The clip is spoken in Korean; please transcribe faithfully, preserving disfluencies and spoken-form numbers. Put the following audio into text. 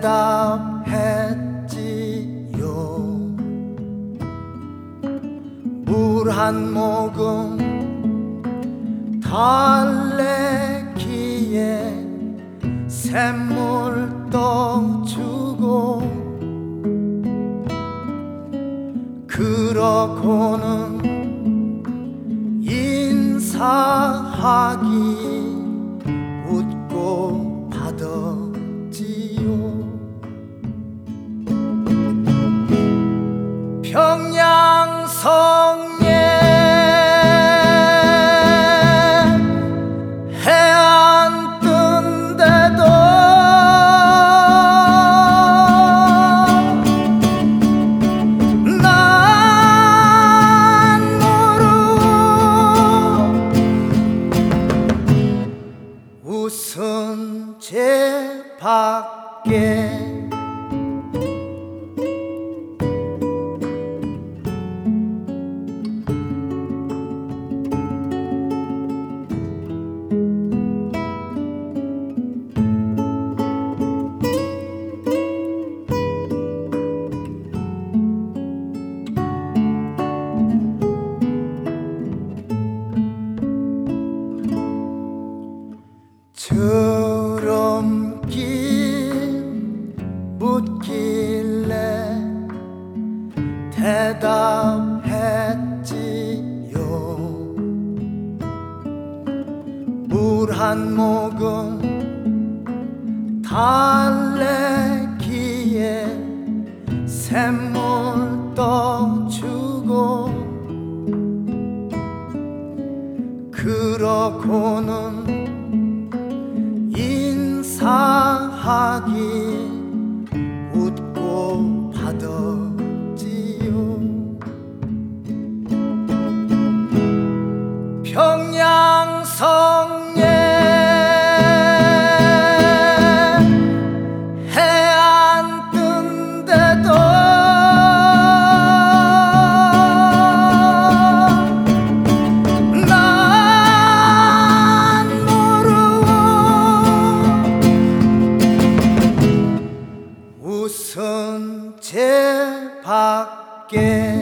대답했지요. 물 한 모금 달래기에 샘물 떠주고 그러고는 인사하기 웃고 받았지요. 평양성에 해 안 뜬 데도 난 모르 웃은 제 밖에 저럼긴 묻길래 대답했지요. 물 한 모금 달래기에 샘물 떠주고 그러고는 인사하기 웃고 받았지요. 평양성에 해 안 뜬 데도 난 모르 웃은 제 밖에